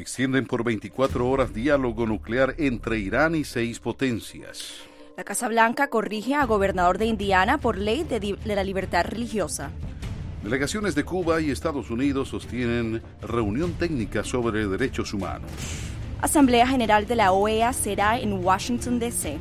Extienden por 24 horas diálogo nuclear entre Irán y 6 potencias. La Casa Blanca corrige a gobernador de Indiana por ley de la libertad religiosa. Delegaciones de Cuba y Estados Unidos sostienen reunión técnica sobre derechos humanos. Asamblea General de la OEA será en Washington, D.C.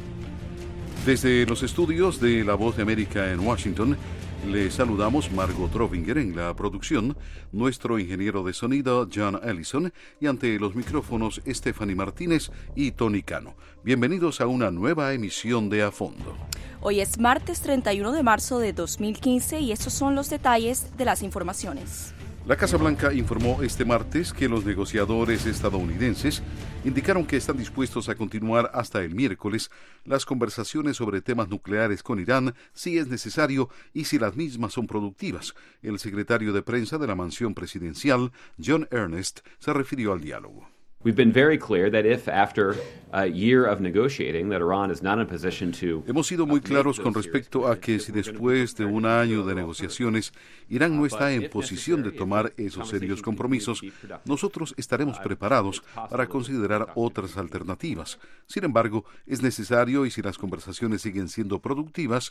Desde los estudios de La Voz de América en Washington, le saludamos Margot Trovinger en la producción, nuestro ingeniero de sonido John Ellison y ante los micrófonos Stephanie Martínez y Tony Cano. Bienvenidos a una nueva emisión de A Fondo. Hoy es martes 31 de marzo de 2015 y estos son los detalles de las informaciones. La Casa Blanca informó este martes que los negociadores estadounidenses indicaron que están dispuestos a continuar hasta el miércoles las conversaciones sobre temas nucleares con Irán si es necesario y si las mismas son productivas. El secretario de prensa de la mansión presidencial, John Earnest, se refirió al diálogo. We've been very clear that if after a year of negotiating that Iran is not in position to Hemos sido muy claros con respecto a que si después de un año de negociaciones Irán no está en posición de tomar esos serios compromisos, nosotros estaremos preparados para considerar otras alternativas. Sin embargo, es necesario, y si las conversaciones siguen siendo productivas,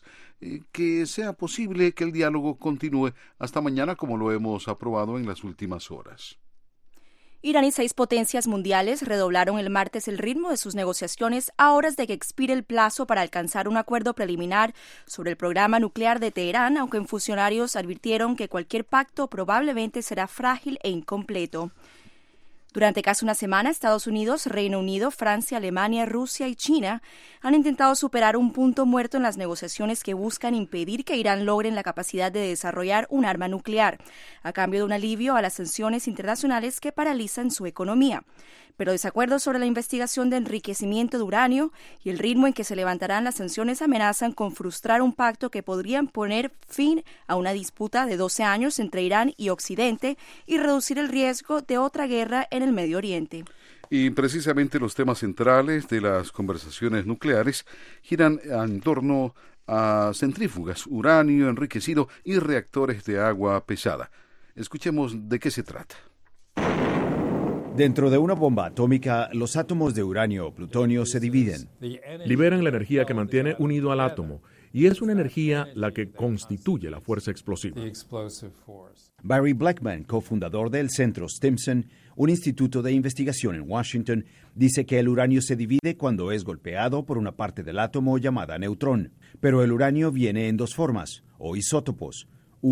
que sea posible que el diálogo continúe hasta mañana como lo hemos aprobado en las últimas horas. Irán y 6 potencias mundiales redoblaron el martes el ritmo de sus negociaciones a horas de que expire el plazo para alcanzar un acuerdo preliminar sobre el programa nuclear de Teherán, aunque funcionarios advirtieron que cualquier pacto probablemente será frágil e incompleto. Durante casi una semana, Estados Unidos, Reino Unido, Francia, Alemania, Rusia y China han intentado superar un punto muerto en las negociaciones que buscan impedir que Irán logre la capacidad de desarrollar un arma nuclear, a cambio de un alivio a las sanciones internacionales que paralizan su economía. Pero desacuerdos sobre la investigación de enriquecimiento de uranio y el ritmo en que se levantarán las sanciones amenazan con frustrar un pacto que podrían poner fin a una disputa de 12 años entre Irán y Occidente y reducir el riesgo de otra guerra en el Medio Oriente. Y precisamente los temas centrales de las conversaciones nucleares giran en torno a centrífugas, uranio enriquecido y reactores de agua pesada. Escuchemos de qué se trata. Dentro de una bomba atómica, los átomos de uranio o plutonio se dividen. Liberan la energía que mantiene unido al átomo, y es una energía la que constituye la fuerza explosiva. Barry Blackman, cofundador del Centro Stimson, un instituto de investigación en Washington, dice que el uranio se divide cuando es golpeado por una parte del átomo llamada neutrón. Pero el uranio viene en 2 formas, o isótopos,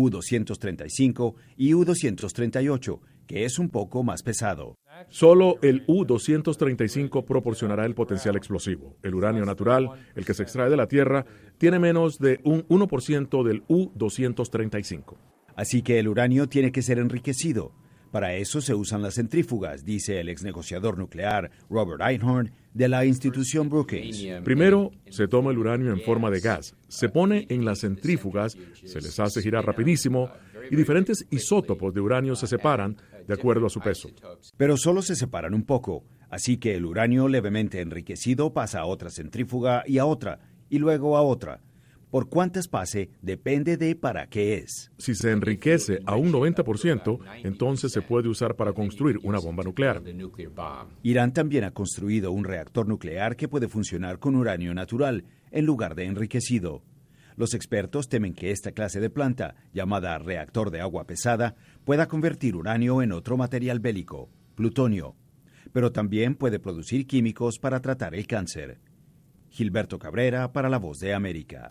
U-235 y U-238, que es un poco más pesado. Solo el U-235 proporcionará el potencial explosivo. El uranio natural, el que se extrae de la Tierra, tiene menos de un 1% del U-235. Así que el uranio tiene que ser enriquecido. Para eso se usan las centrífugas, dice el exnegociador nuclear Robert Einhorn de la institución Brookings. Primero, se toma el uranio en forma de gas, se pone en las centrífugas, se les hace girar rapidísimo y diferentes isótopos de uranio se separan de acuerdo a su peso. Pero solo se separan un poco, así que el uranio levemente enriquecido pasa a otra centrífuga y luego a otra. Por cuántas pase depende de para qué es. Si se enriquece a un 90%, entonces se puede usar para construir una bomba nuclear. Irán también ha construido un reactor nuclear que puede funcionar con uranio natural en lugar de enriquecido. Los expertos temen que esta clase de planta, llamada reactor de agua pesada, pueda convertir uranio en otro material bélico, plutonio. Pero también puede producir químicos para tratar el cáncer. Gilberto Cabrera para La Voz de América.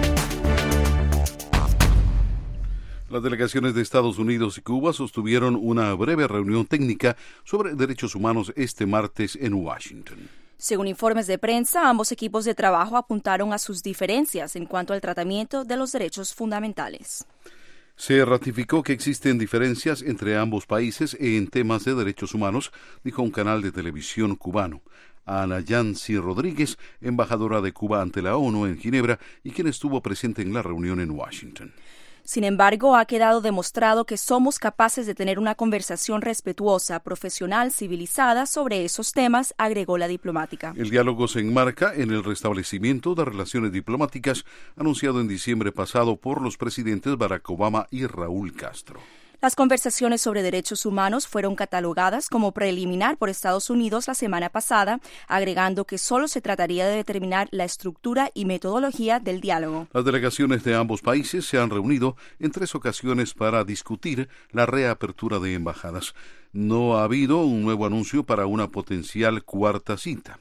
Las delegaciones de Estados Unidos y Cuba sostuvieron una breve reunión técnica sobre derechos humanos este martes en Washington. Según informes de prensa, ambos equipos de trabajo apuntaron a sus diferencias en cuanto al tratamiento de los derechos fundamentales. Se ratificó que existen diferencias entre ambos países en temas de derechos humanos, dijo un canal de televisión cubano. Ana Yancy Rodríguez, embajadora de Cuba ante la ONU en Ginebra y quien estuvo presente en la reunión en Washington. Sin embargo, ha quedado demostrado que somos capaces de tener una conversación respetuosa, profesional, civilizada sobre esos temas, agregó la diplomática. El diálogo se enmarca en el restablecimiento de relaciones diplomáticas anunciado en diciembre pasado por los presidentes Barack Obama y Raúl Castro. Las conversaciones sobre derechos humanos fueron catalogadas como preliminar por Estados Unidos la semana pasada, agregando que solo se trataría de determinar la estructura y metodología del diálogo. Las delegaciones de ambos países se han reunido en 3 ocasiones para discutir la reapertura de embajadas. No ha habido un nuevo anuncio para una potencial cuarta cita.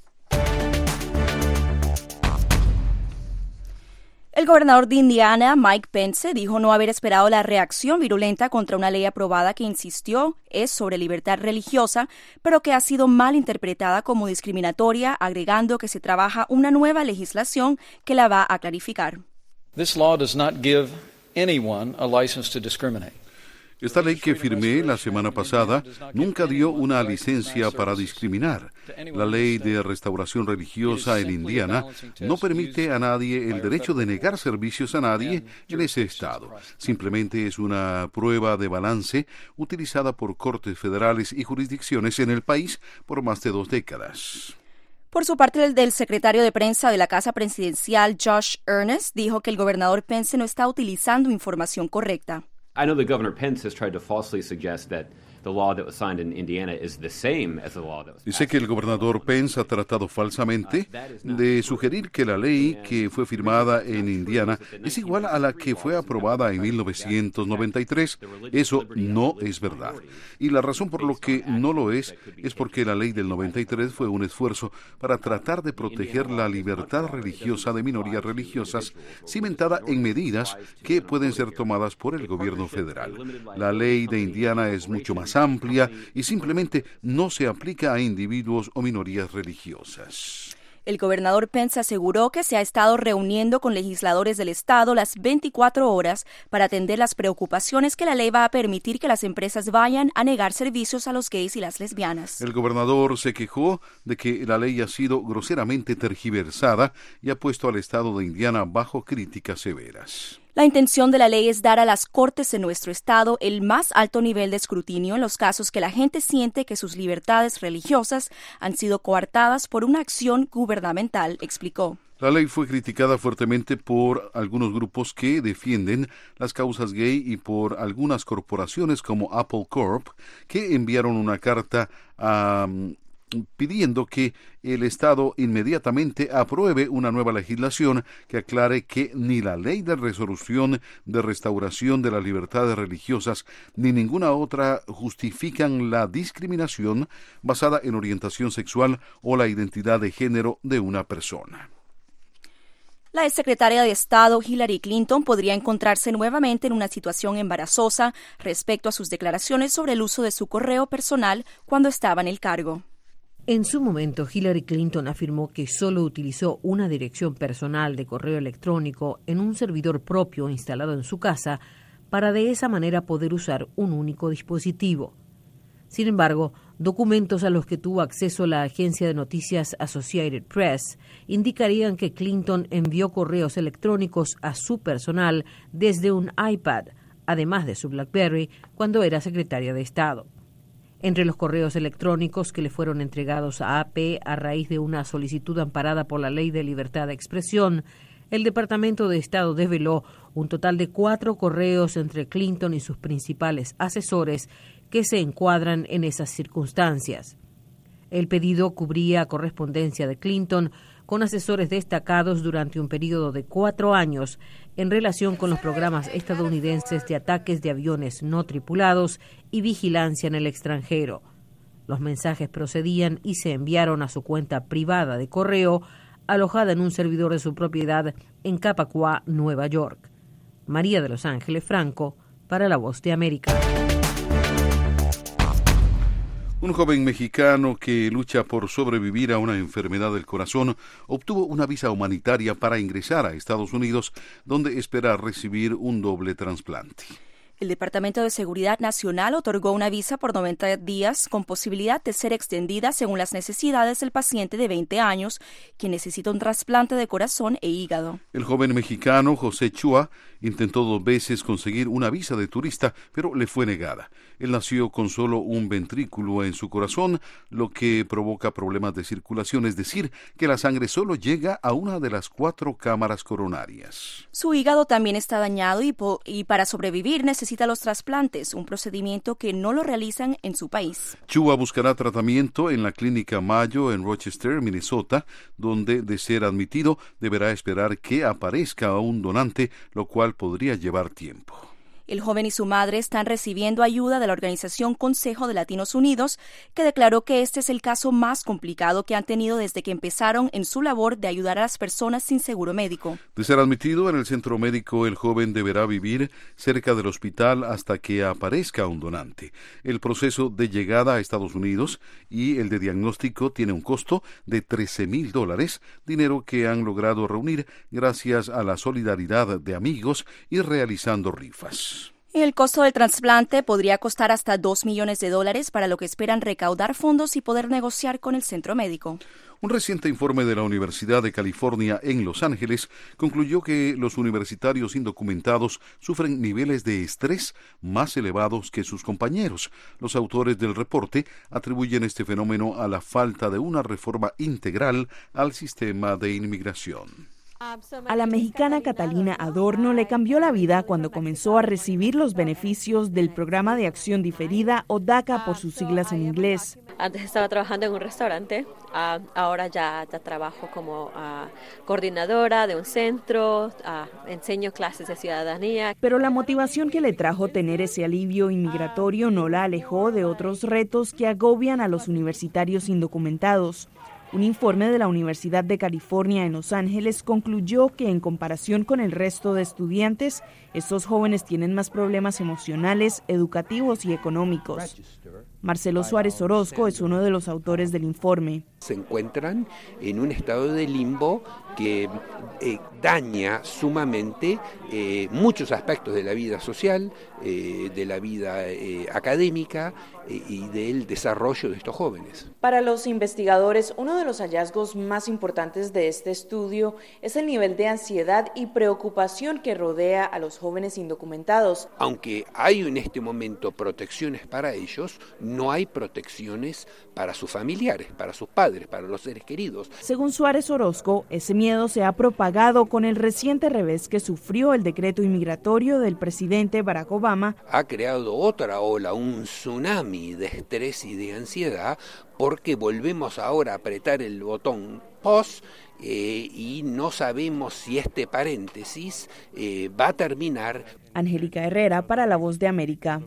El gobernador de Indiana, Mike Pence, dijo no haber esperado la reacción virulenta contra una ley aprobada que insistió es sobre libertad religiosa, pero que ha sido mal interpretada como discriminatoria, agregando que se trabaja una nueva legislación que la va a clarificar. This law does not give anyone a license to discriminate. Esta ley que firmé la semana pasada nunca dio una licencia para discriminar. La ley de restauración religiosa en Indiana no permite a nadie el derecho de negar servicios a nadie en ese estado. Simplemente es una prueba de balance utilizada por cortes federales y jurisdicciones en el país por más de 2 décadas. Por su parte, el secretario de prensa de la Casa Presidencial, Josh Earnest, dijo que el gobernador Pence no está utilizando información correcta. I know that Governor Pence has tried to falsely suggest that the law that was signed in Indiana is the same as the law that was passed. Dice que el gobernador Pence ha tratado falsamente de sugerir que la ley que fue firmada en Indiana es igual a la que fue aprobada en 1993. Eso no es verdad. Y la razón por lo que no lo es porque la ley del 93 fue un esfuerzo para tratar de proteger la libertad religiosa de minorías religiosas, cimentada en medidas que pueden ser tomadas por el gobierno federal. La ley de Indiana es mucho más amplia y simplemente no se aplica a individuos o minorías religiosas. El gobernador Pence aseguró que se ha estado reuniendo con legisladores del estado las 24 horas para atender las preocupaciones que la ley va a permitir que las empresas vayan a negar servicios a los gays y las lesbianas. El gobernador se quejó de que la ley ha sido groseramente tergiversada y ha puesto al estado de Indiana bajo críticas severas. La intención de la ley es dar a las cortes en nuestro estado el más alto nivel de escrutinio en los casos que la gente siente que sus libertades religiosas han sido coartadas por una acción gubernamental, explicó. La ley fue criticada fuertemente por algunos grupos que defienden las causas gay y por algunas corporaciones como Apple Corp, que enviaron una carta pidiendo que el Estado inmediatamente apruebe una nueva legislación que aclare que ni la ley de resolución de restauración de las libertades religiosas ni ninguna otra justifican la discriminación basada en orientación sexual o la identidad de género de una persona. La exsecretaria de Estado Hillary Clinton podría encontrarse nuevamente en una situación embarazosa respecto a sus declaraciones sobre el uso de su correo personal cuando estaba en el cargo. En su momento, Hillary Clinton afirmó que solo utilizó una dirección personal de correo electrónico en un servidor propio instalado en su casa para de esa manera poder usar un único dispositivo. Sin embargo, documentos a los que tuvo acceso la agencia de noticias Associated Press indicarían que Clinton envió correos electrónicos a su personal desde un iPad, además de su BlackBerry, cuando era secretaria de Estado. Entre los correos electrónicos que le fueron entregados a AP a raíz de una solicitud amparada por la Ley de Libertad de Expresión, el Departamento de Estado desveló un total de 4 correos entre Clinton y sus principales asesores que se encuadran en esas circunstancias. El pedido cubría correspondencia de Clinton con asesores destacados durante un periodo de 4 años en relación con los programas estadounidenses de ataques de aviones no tripulados y vigilancia en el extranjero. Los mensajes procedían y se enviaron a su cuenta privada de correo, alojada en un servidor de su propiedad en Capacua, Nueva York. María de Los Ángeles Franco, para La Voz de América. Un joven mexicano que lucha por sobrevivir a una enfermedad del corazón obtuvo una visa humanitaria para ingresar a Estados Unidos, donde espera recibir un doble trasplante. El Departamento de Seguridad Nacional otorgó una visa por 90 días con posibilidad de ser extendida según las necesidades del paciente de 20 años, quien necesita un trasplante de corazón e hígado. El joven mexicano José Chua intentó 2 veces conseguir una visa de turista, pero le fue negada. Él nació con solo un ventrículo en su corazón, lo que provoca problemas de circulación, es decir, que la sangre solo llega a una de las 4 cámaras coronarias. Su hígado también está dañado y para sobrevivir necesita necesita los trasplantes, un procedimiento que no lo realizan en su país. Chua buscará tratamiento en la clínica Mayo en Rochester, Minnesota, donde, de ser admitido, deberá esperar que aparezca un donante, lo cual podría llevar tiempo. El joven y su madre están recibiendo ayuda de la organización Consejo de Latinos Unidos, que declaró que este es el caso más complicado que han tenido desde que empezaron en su labor de ayudar a las personas sin seguro médico. De ser admitido en el centro médico, el joven deberá vivir cerca del hospital hasta que aparezca un donante. El proceso de llegada a Estados Unidos y el de diagnóstico tiene un costo de $13,000, dinero que han logrado reunir gracias a la solidaridad de amigos y realizando rifas. El costo del trasplante podría costar hasta $2 millones, para lo que esperan recaudar fondos y poder negociar con el centro médico. Un reciente informe de la Universidad de California en Los Ángeles concluyó que los universitarios indocumentados sufren niveles de estrés más elevados que sus compañeros. Los autores del reporte atribuyen este fenómeno a la falta de una reforma integral al sistema de inmigración. A la mexicana Catalina Adorno le cambió la vida cuando comenzó a recibir los beneficios del Programa de Acción Diferida, o DACA por sus siglas en inglés. Antes estaba trabajando en un restaurante, ahora ya trabajo como coordinadora de un centro, enseño clases de ciudadanía. Pero la motivación que le trajo tener ese alivio inmigratorio no la alejó de otros retos que agobian a los universitarios indocumentados. Un informe de la Universidad de California en Los Ángeles concluyó que en comparación con el resto de estudiantes, estos jóvenes tienen más problemas emocionales, educativos y económicos. Marcelo Suárez Orozco es uno de los autores del informe. Se encuentran en un estado de limbo que daña sumamente muchos aspectos de la vida social, de la vida académica y del desarrollo de estos jóvenes. Para los investigadores, uno de los hallazgos más importantes de este estudio es el nivel de ansiedad y preocupación que rodea a los jóvenes indocumentados. Aunque hay en este momento protecciones para ellos, no hay protecciones para sus familiares, para sus padres, para los seres queridos. Según Suárez Orozco, ese miedo se ha propagado con el reciente revés que sufrió el decreto inmigratorio del presidente Barack Obama. Ha creado otra ola, un tsunami de estrés y de ansiedad, porque volvemos ahora a apretar el botón pause y no sabemos si este paréntesis va a terminar. Angélica Herrera para La Voz de América.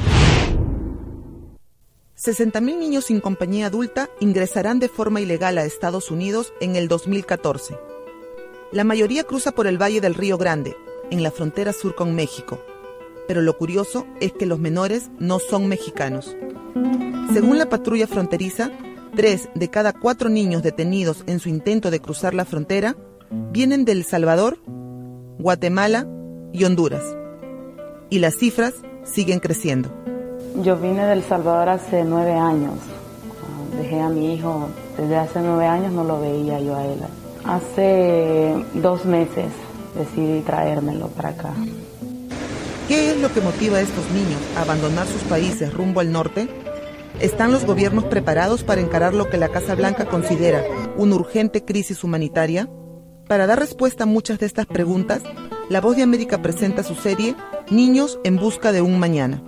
60,000 niños sin compañía adulta ingresarán de forma ilegal a Estados Unidos en el 2014. La mayoría cruza por el Valle del Río Grande, en la frontera sur con México. Pero lo curioso es que los menores no son mexicanos. Según la patrulla fronteriza, 3 de cada 4 niños detenidos en su intento de cruzar la frontera vienen de El Salvador, Guatemala y Honduras. Y las cifras siguen creciendo. Yo vine de El Salvador hace 9 años. Dejé a mi hijo desde hace 9 años, no lo veía yo a él. Hace 2 meses decidí traérmelo para acá. ¿Qué es lo que motiva a estos niños a abandonar sus países rumbo al norte? ¿Están los gobiernos preparados para encarar lo que la Casa Blanca considera una urgente crisis humanitaria? Para dar respuesta a muchas de estas preguntas, La Voz de América presenta su serie Niños en busca de un mañana.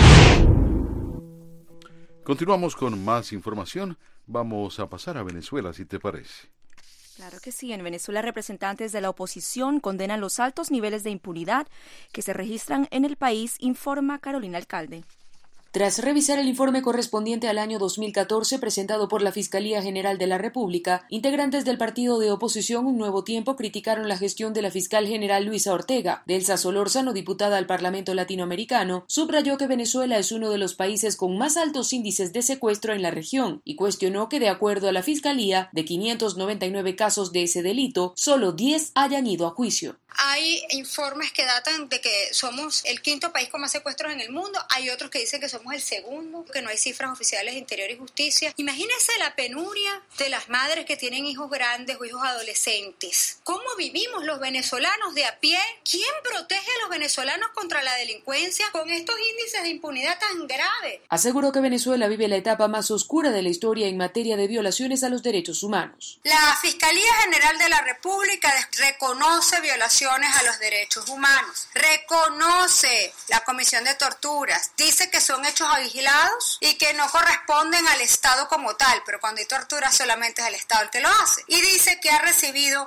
Continuamos con más información. Vamos a pasar a Venezuela, si te parece. Claro que sí. En Venezuela, representantes de la oposición condenan los altos niveles de impunidad que se registran en el país, informa Carolina Alcalde. Tras revisar el informe correspondiente al año 2014 presentado por la Fiscalía General de la República, integrantes del partido de oposición Un Nuevo Tiempo criticaron la gestión de la fiscal general Luisa Ortega. Delsa Solórzano, diputada al Parlamento Latinoamericano, subrayó que Venezuela es uno de los países con más altos índices de secuestro en la región y cuestionó que, de acuerdo a la Fiscalía, de 599 casos de ese delito, solo 10 hayan ido a juicio. Hay informes que datan de que somos el 5º país con más secuestros en el mundo. Hay otros que dicen que somos el 2º, que no hay cifras oficiales de Interior y Justicia. Imagínense la penuria de las madres que tienen hijos grandes o hijos adolescentes. ¿Cómo vivimos los venezolanos de a pie? ¿Quién protege a los venezolanos contra la delincuencia con estos índices de impunidad tan graves? Aseguró que Venezuela vive la etapa más oscura de la historia en materia de violaciones a los derechos humanos. La Fiscalía General de la República reconoce violaciones violaciones a los derechos humanos. Reconoce la Comisión de Torturas, dice que son hechos aislados y que no corresponden al Estado como tal, pero cuando hay tortura solamente es el Estado el que lo hace. Y dice que ha recibido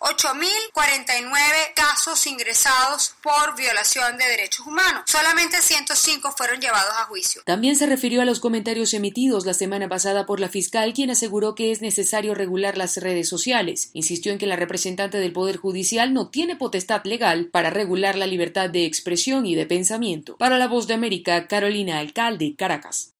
8.049 casos ingresados por violación de derechos humanos. Solamente 105 fueron llevados a juicio. También se refirió a los comentarios emitidos la semana pasada por la fiscal, quien aseguró que es necesario regular las redes sociales. Insistió en que la representante del Poder Judicial no tiene potestad legal para regular la libertad de expresión y de pensamiento. Para La Voz de América, Carolina Alcalde, Caracas.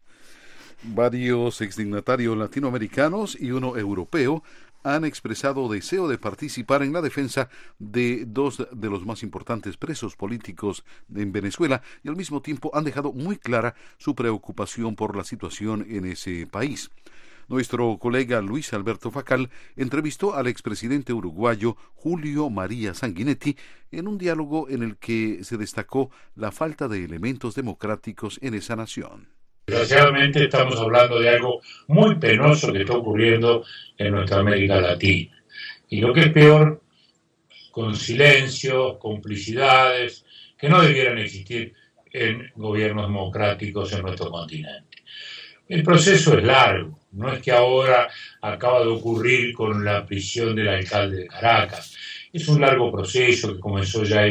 Varios exdignatarios latinoamericanos y uno europeo han expresado deseo de participar en la defensa de dos de los más importantes presos políticos en Venezuela y al mismo tiempo han dejado muy clara su preocupación por la situación en ese país. Nuestro colega Luis Alberto Facal entrevistó al expresidente uruguayo Julio María Sanguinetti en un diálogo en el que se destacó la falta de elementos democráticos en esa nación. Desgraciadamente estamos hablando de algo muy penoso que está ocurriendo en nuestra América Latina. Y lo que es peor, con silencio, complicidades, que no debieran existir en gobiernos democráticos en nuestro continente. El proceso es largo, no es que ahora acaba de ocurrir con la prisión del alcalde de Caracas. Es un largo proceso que comenzó ya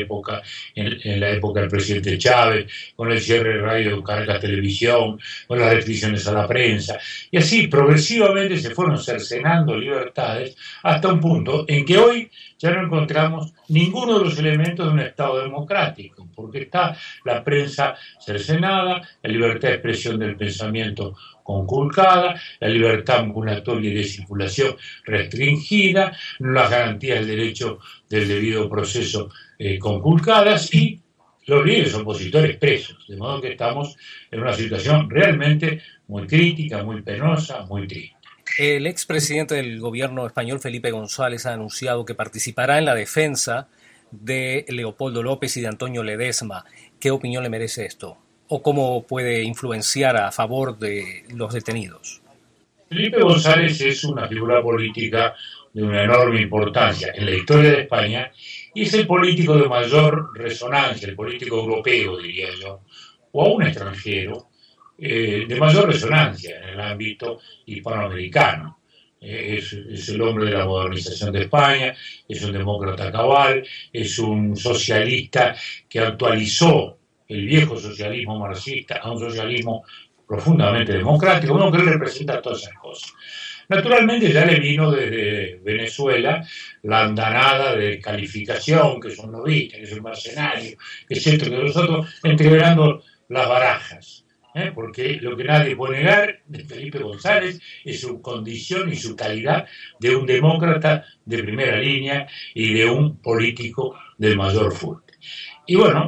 en la época del presidente Chávez, con el cierre de Radio Caracas Televisión, con las restricciones a la prensa. Y así progresivamente se fueron cercenando libertades hasta un punto en que hoy ya no encontramos ninguno de los elementos de un Estado democrático, porque está la prensa cercenada, la libertad de expresión del pensamiento conculcada, la libertad ambulatoria y de circulación restringida, las garantías del derecho del debido proceso conculcadas y los líderes opositores presos. De modo que estamos en una situación realmente muy crítica, muy penosa, muy triste. El expresidente del gobierno español, Felipe González, ha anunciado que participará en la defensa de Leopoldo López y de Antonio Ledesma. ¿Qué opinión le merece esto? ¿O cómo puede influenciar a favor de los detenidos? Felipe González es una figura política de una enorme importancia en la historia de España y es el político de mayor resonancia, el político europeo, diría yo, o aún extranjero, de mayor resonancia en el ámbito hispanoamericano. Es el hombre de la modernización de España, es un demócrata cabal, es un socialista que actualizó el viejo socialismo marxista a un socialismo profundamente democrático, bueno, que él representa todas esas cosas. Naturalmente ya le vino desde Venezuela la andanada de calificación, que es un lobista, que es un mercenario, que es esto, que nosotros entreverando las barajas, porque lo que nadie puede negar de Felipe González es su condición y su calidad de un demócrata de primera línea y de un político del mayor fuerte. Y bueno,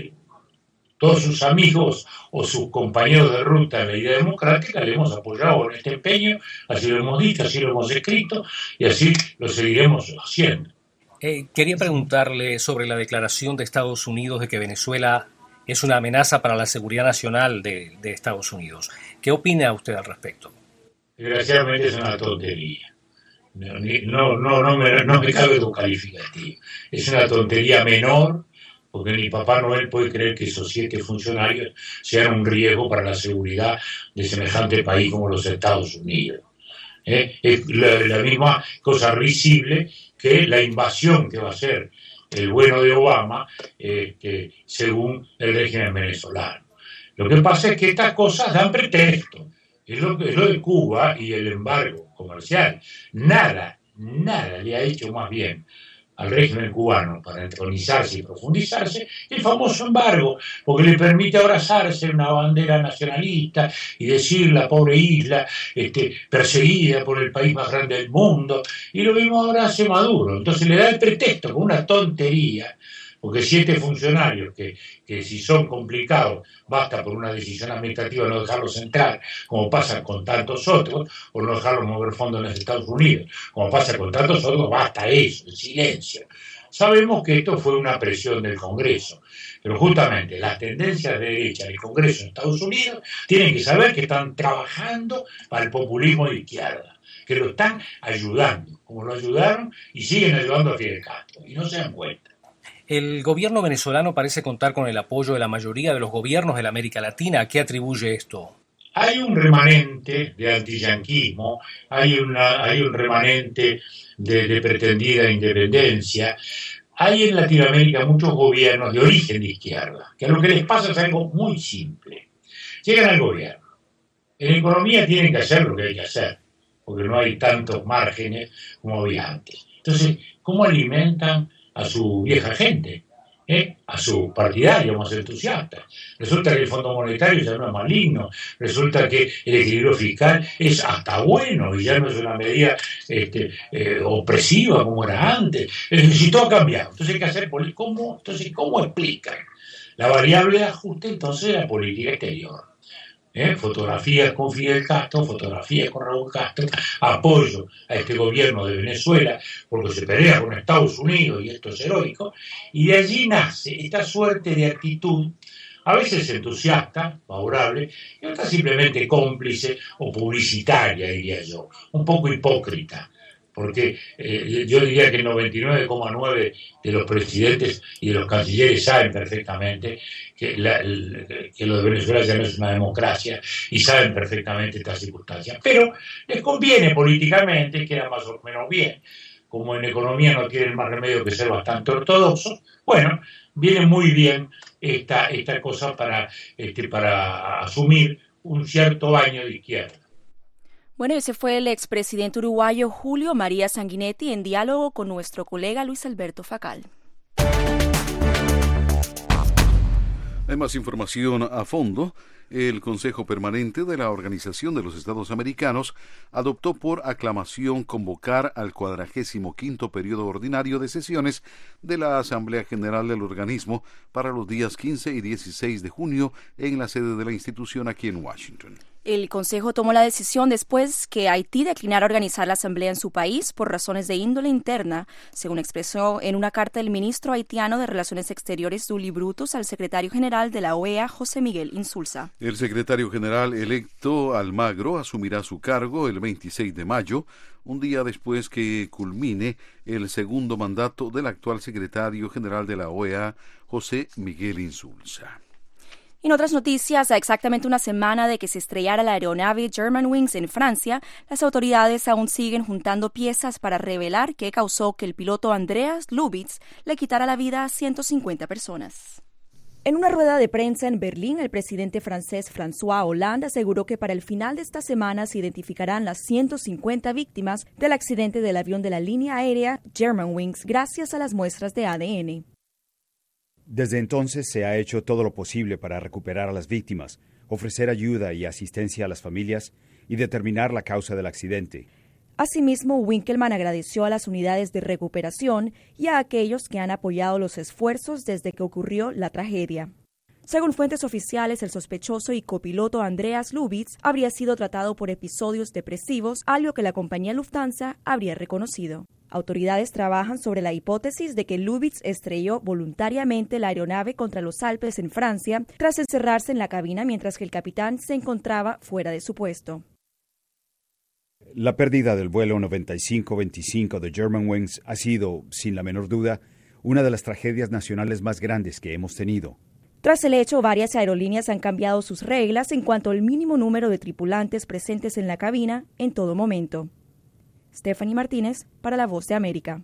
todos sus amigos o sus compañeros de ruta en la idea democrática le hemos apoyado en este empeño, así lo hemos dicho, así lo hemos escrito y así lo seguiremos haciendo. Quería preguntarle sobre la declaración de Estados Unidos de que Venezuela es una amenaza para la seguridad nacional de Estados Unidos. ¿Qué opina usted al respecto? Desgraciadamente es una tontería. No me cabe tu calificativo. Es una tontería menor, porque ni Papá Noel puede creer que esos 7 funcionarios sean un riesgo para la seguridad de semejante país como los Estados Unidos. Es la misma cosa risible que la invasión que va a hacer el bueno de Obama, según el régimen venezolano. Lo que pasa es que estas cosas dan pretexto. Es lo de Cuba y el embargo comercial. Nada le ha hecho más bien al régimen cubano para entronizarse y profundizarse el famoso embargo, porque le permite abrazarse una bandera nacionalista y decir la pobre isla perseguida por el país más grande del mundo, y lo mismo ahora hace Maduro. Entonces le da el pretexto con una tontería, porque 7 funcionarios que si son complicados basta por una decisión administrativa no dejarlos entrar, como pasa con tantos otros, o no dejarlos mover fondos en los Estados Unidos, como pasa con tantos otros, basta eso, el silencio. Sabemos que esto fue una presión del Congreso, pero justamente las tendencias de derecha del Congreso en Estados Unidos tienen que saber que están trabajando para el populismo de izquierda, que lo están ayudando, como lo ayudaron y siguen ayudando a Fidel Castro, y no se dan cuenta. El gobierno venezolano parece contar con el apoyo de la mayoría de los gobiernos de la América Latina. ¿A qué atribuye esto? Hay un remanente de antiyanquismo, hay un remanente de pretendida independencia. Hay en Latinoamérica muchos gobiernos de origen de izquierda, que a lo que les pasa es algo muy simple. Llegan al gobierno. En economía tienen que hacer lo que hay que hacer, porque no hay tantos márgenes como había antes. Entonces, ¿cómo alimentan a su vieja gente? A su partidario más entusiasta. Resulta que el Fondo Monetario ya no es maligno, resulta que el equilibrio fiscal es hasta bueno y ya no es una medida opresiva como era antes. Es decir, todo ha cambiado. Entonces hay que hacer ¿cómo explican la variable de ajuste entonces de la política exterior? Fotografías con Fidel Castro, fotografías con Raúl Castro, apoyo a este gobierno de Venezuela porque se pelea con Estados Unidos y esto es heroico, y de allí nace esta suerte de actitud, a veces entusiasta, favorable, y otra simplemente cómplice o publicitaria, diría yo, un poco hipócrita. Porque yo diría que el 99,9% de los presidentes y de los cancilleres saben perfectamente que lo de Venezuela ya no es una democracia y saben perfectamente estas circunstancias. Pero les conviene políticamente, queda más o menos bien. Como en economía no tienen más remedio que ser bastante ortodoxos, bueno, viene muy bien esta cosa para asumir un cierto baño de izquierda. Bueno, ese fue el expresidente uruguayo Julio María Sanguinetti en diálogo con nuestro colega Luis Alberto Facal. Hay más información a fondo. El Consejo Permanente de la Organización de los Estados Americanos adoptó por aclamación convocar al 45º periodo ordinario de sesiones de la Asamblea General del organismo para los días 15 y 16 de junio en la sede de la institución aquí en Washington. El Consejo tomó la decisión después que Haití declinara organizar la asamblea en su país por razones de índole interna, según expresó en una carta el ministro haitiano de Relaciones Exteriores Dully Brutus al secretario general de la OEA, José Miguel Insulza. El secretario general electo Almagro asumirá su cargo el 26 de mayo, un día después que culmine el segundo mandato del actual secretario general de la OEA, José Miguel Insulza. En otras noticias, a exactamente una semana de que se estrellara la aeronave Germanwings en Francia, las autoridades aún siguen juntando piezas para revelar qué causó que el piloto Andreas Lubitz le quitara la vida a 150 personas. En una rueda de prensa en Berlín, el presidente francés François Hollande aseguró que para el final de esta semana se identificarán las 150 víctimas del accidente del avión de la línea aérea Germanwings gracias a las muestras de ADN. Desde entonces se ha hecho todo lo posible para recuperar a las víctimas, ofrecer ayuda y asistencia a las familias y determinar la causa del accidente. Asimismo, Winkelmann agradeció a las unidades de recuperación y a aquellos que han apoyado los esfuerzos desde que ocurrió la tragedia. Según fuentes oficiales, el sospechoso y copiloto Andreas Lubitz habría sido tratado por episodios depresivos, algo que la compañía Lufthansa habría reconocido. Autoridades trabajan sobre la hipótesis de que Lubitz estrelló voluntariamente la aeronave contra los Alpes en Francia tras encerrarse en la cabina mientras que el capitán se encontraba fuera de su puesto. La pérdida del vuelo 9525 de Germanwings ha sido, sin la menor duda, una de las tragedias nacionales más grandes que hemos tenido. Tras el hecho, varias aerolíneas han cambiado sus reglas en cuanto al mínimo número de tripulantes presentes en la cabina en todo momento. Stephanie Martínez para La Voz de América.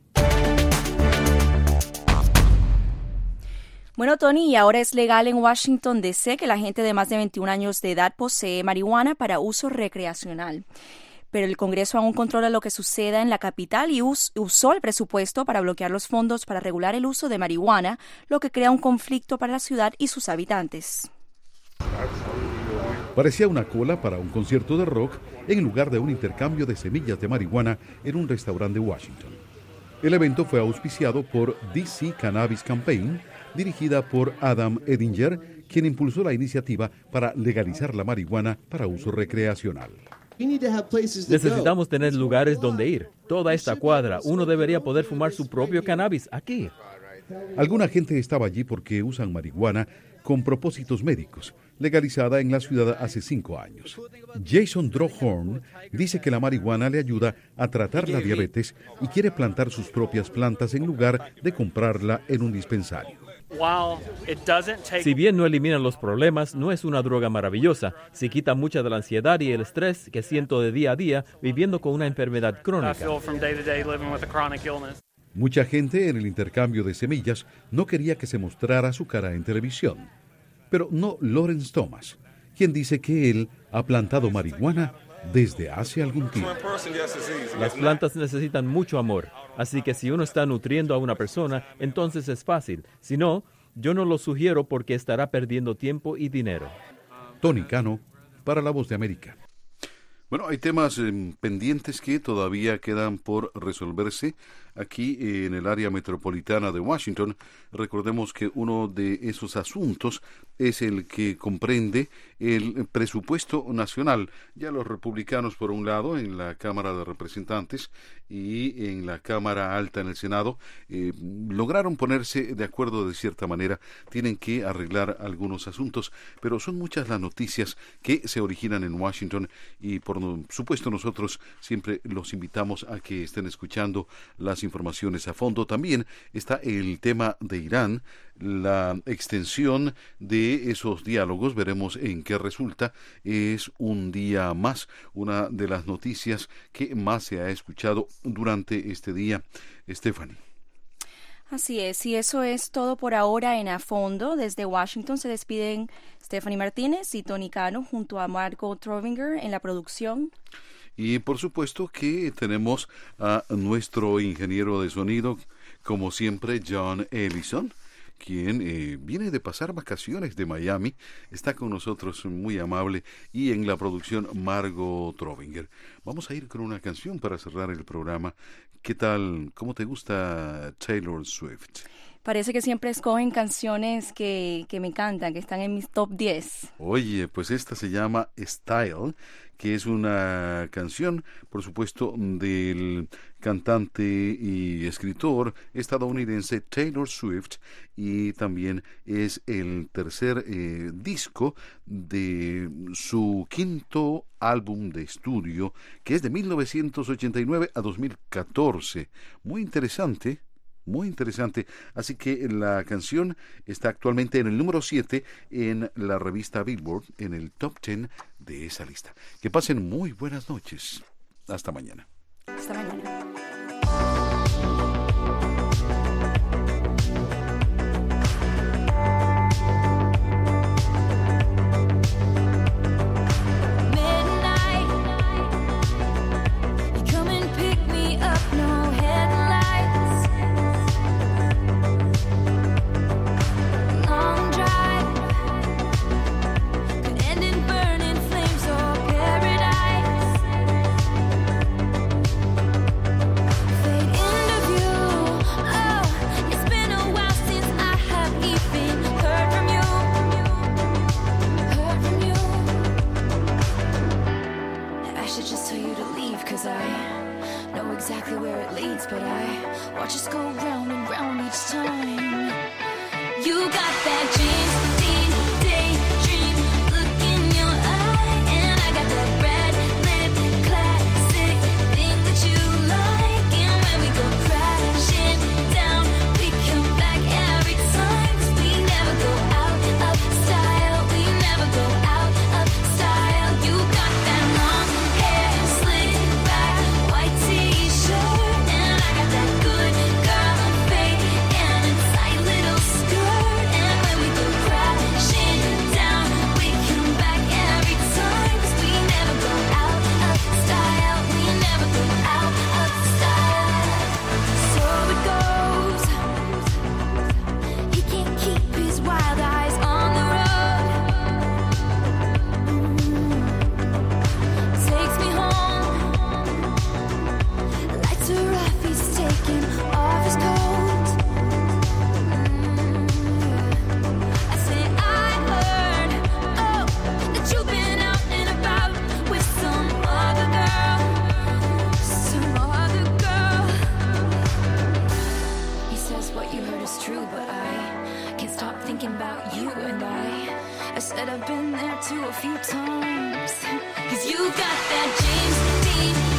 Bueno, Tony, y ahora es legal en Washington, D.C. que la gente de más de 21 años de edad posee marihuana para uso recreacional. Pero el Congreso aún controla lo que suceda en la capital y usó el presupuesto para bloquear los fondos para regular el uso de marihuana, lo que crea un conflicto para la ciudad y sus habitantes. Parecía una cola para un concierto de rock en lugar de un intercambio de semillas de marihuana en un restaurante de Washington. El evento fue auspiciado por DC Cannabis Campaign, dirigida por Adam Edinger, quien impulsó la iniciativa para legalizar la marihuana para uso recreacional. Necesitamos tener lugares donde ir. Toda esta cuadra, uno debería poder fumar su propio cannabis aquí. Alguna gente estaba allí porque usan marihuana con propósitos médicos, legalizada en la ciudad hace 5 años. Jason Drohorn dice que la marihuana le ayuda a tratar la diabetes y quiere plantar sus propias plantas en lugar de comprarla en un dispensario. Si bien no elimina los problemas, no es una droga maravillosa. Sí quita mucha de la ansiedad y el estrés que siento de día a día viviendo con una enfermedad crónica. Mucha gente en el intercambio de semillas no quería que se mostrara su cara en televisión. Pero no Lawrence Thomas, quien dice que él ha plantado marihuana desde hace algún tiempo. Las plantas necesitan mucho amor, así que si uno está nutriendo a una persona, entonces es fácil. Si no, yo no lo sugiero porque estará perdiendo tiempo y dinero. Tony Cano, para La Voz de América. Bueno, hay temas pendientes que todavía quedan por resolverse aquí en el área metropolitana de Washington. Recordemos que uno de esos asuntos es el que comprende el presupuesto nacional. Ya los republicanos, por un lado, en la Cámara de Representantes y en la Cámara Alta en el Senado, lograron ponerse de acuerdo de cierta manera. Tienen que arreglar algunos asuntos, pero son muchas las noticias que se originan en Washington y por supuesto nosotros siempre los invitamos a que estén escuchando las informaciones a fondo. También está el tema de Irán, la extensión de esos diálogos, veremos en qué resulta. Es un día más, una de las noticias que más se ha escuchado durante este día. Stephanie. Así es, y eso es todo por ahora en A Fondo. Desde Washington se despiden Stephanie Martínez y Tony Cano junto a Margot Trovinger en la producción. Y por supuesto que tenemos a nuestro ingeniero de sonido, como siempre, John Ellison, quien viene de pasar vacaciones de Miami, está con nosotros muy amable, y en la producción Margot Trovinger. Vamos a ir con una canción para cerrar el programa. ¿Qué tal? ¿Cómo te gusta Taylor Swift? Parece que siempre escogen canciones que me encantan, que están en mis top 10. Oye, pues esta se llama Style, que es una canción, por supuesto, del cantante y escritor estadounidense Taylor Swift, y también es el tercer disco de su quinto álbum de estudio, que es de 1989 a 2014. Muy interesante. Muy interesante, así que la canción está actualmente en el número 7 en la revista Billboard, en el top 10 de esa lista. Que pasen muy buenas noches. Hasta mañana. Hasta mañana. said I've been there too a few times. 'Cause you got that James Dean